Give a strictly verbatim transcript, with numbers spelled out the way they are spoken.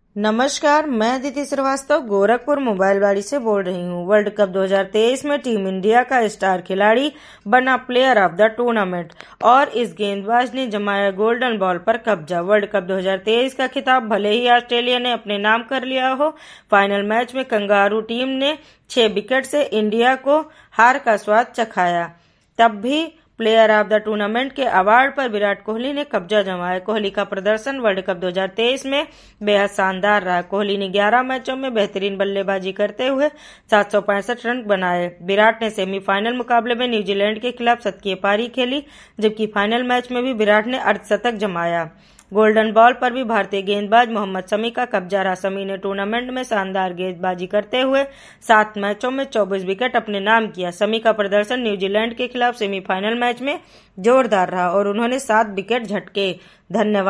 नमस्कार, मैं अदिति श्रीवास्तव गोरखपुर मोबाइलवाड़ी से बोल रही हूँ। वर्ल्ड कप दो हज़ार तेईस में टीम इंडिया का स्टार खिलाड़ी बना प्लेयर ऑफ द टूर्नामेंट और इस गेंदबाज ने जमाया गोल्डन बॉल पर कब्जा। वर्ल्ड कप दो हज़ार तेईस का खिताब भले ही ऑस्ट्रेलिया ने अपने नाम कर लिया हो, फाइनल मैच में कंगारू टीम ने छह विकेट से इंडिया को हार का स्वाद चखाया। तब भी प्लेयर ऑफ द टूर्नामेंट के अवार्ड पर विराट कोहली ने कब्जा जमाया। कोहली का प्रदर्शन वर्ल्ड कप दो हज़ार तेईस में बेहद शानदार रहा। कोहली ने ग्यारह मैचों में बेहतरीन बल्लेबाजी करते हुए सात सौ पैंसठ रन बनाए। विराट ने सेमीफाइनल मुकाबले में न्यूजीलैंड के खिलाफ शतकीय पारी खेली, जबकि फाइनल मैच में भी विराट ने अर्धशतक जमाया। गोल्डन बॉल पर भी भारतीय गेंदबाज मोहम्मद शमी का कब्जा रहा। शमी ने टूर्नामेंट में शानदार गेंदबाजी करते हुए सात मैचों में चौबीस विकेट अपने नाम किया। शमी का प्रदर्शन न्यूजीलैंड के खिलाफ सेमीफाइनल मैच में जोरदार रहा और उन्होंने सात विकेट झटके। धन्यवाद।